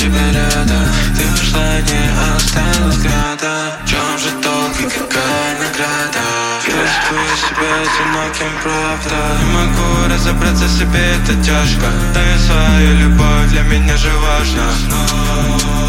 тебя рядом. Ты ушла, не осталось града. В чем же толк и какая награда? Чувствую себя одиноким, правда. Не могу разобраться в себе, это тяжко. Дай свою любовь, для меня же важно.